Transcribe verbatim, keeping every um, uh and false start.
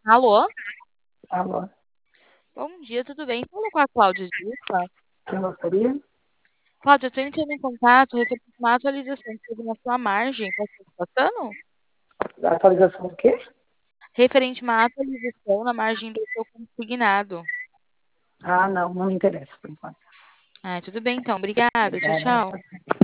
Alô? Alô, Bom dia, tudo bem? Fala com a Cláudia Dias. quem gostaria? Cláudia, eu estou entrando em contato referente a uma atualização que teve na sua margem. Posso estar te passando? A atualização do quê? Referente a uma atualização na margem do seu consignado. Ah, não, não me interessa por enquanto. Ah, tudo bem então. Obrigada. Tchau, Obrigada. tchau.